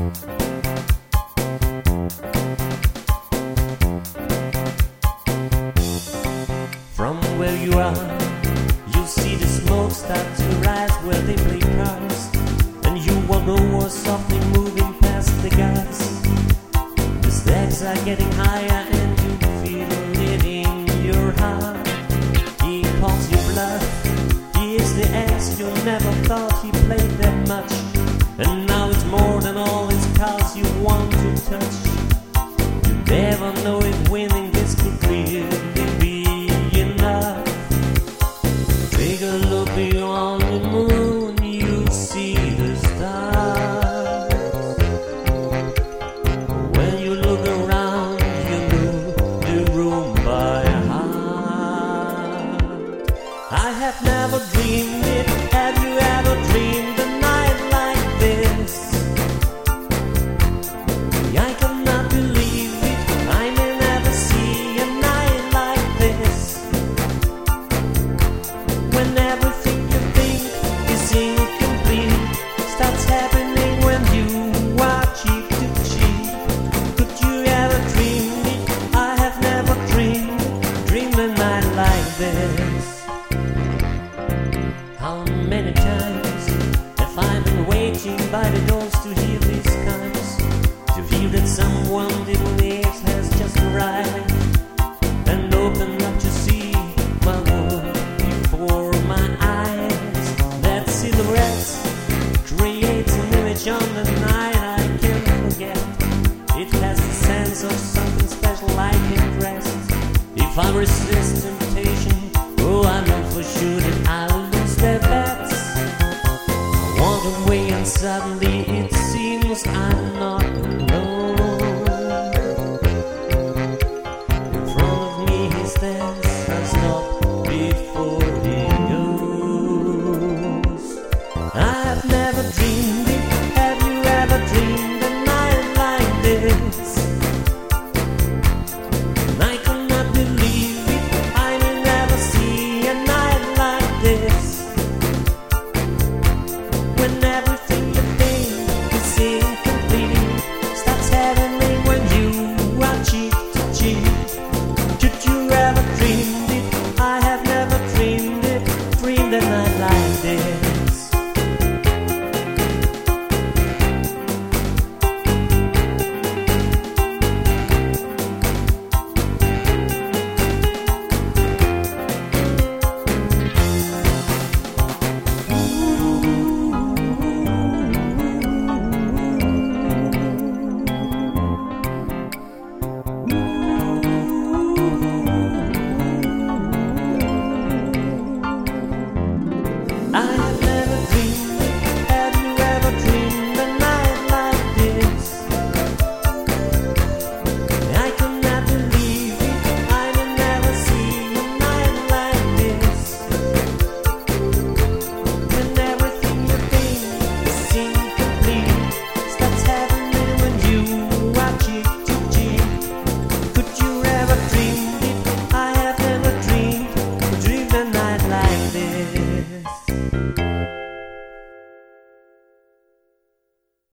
From where you are, you see the smoke start to rise where they play cards, and you wonder what's softly moving past the guards. The stakes are getting higher and you feel it in your heart. He calls you bluff, he is the ace you never thought he played that much, and now it's more than all his cards you want to touch. You never know if winning this could really be enough. Take a look beyond the moon, you see the stars. When you look around, you know the room by heart. I have never dreamed it. Have you ever dreamed a night like this? I cannot believe it. I may never see a night like this, when everything you think is incomplete starts happening when you are cheek to cheek. Could you ever dream it? I have never dreamed a night like this. How many times have I been waiting by the doors to hear these kinds, to hear that someone little age has just arrived and opened up to see my world before my eyes. That silhouette creates an image on the night I can't forget. It has the sense of something special I can rest. If I resist temptation, oh, I know for sure that I'll lose their bets. I walk away and suddenly it seems I'm not alone. In front of me he stands, I stop before he goes. I've never dreamed